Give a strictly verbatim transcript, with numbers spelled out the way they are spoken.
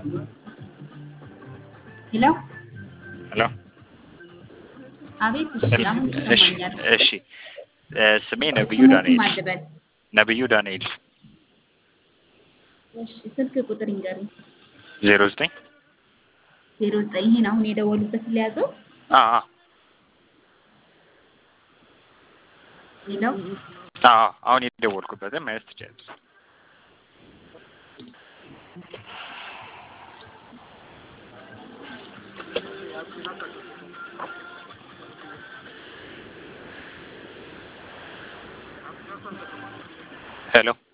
ሄሎ ሄሎ አቤት። እሺ አሁን እሺ ይሰማኛል። እሺ ስሜ ነብዩ ስሞትም ዳንኤል አልበል። ነብዩ ዳንኤል እሺ ስልክ ቁጥር ይንገሩኝ። ዜሮ ዘጠኝ ዜሮ ዘጠኝ ይሄን አሁን የደወሉበትን ሊያዘው። አ አ ሄሎ አ አሁን የደወልኩበትን መያዝ ትችያለሽ። ሄሎ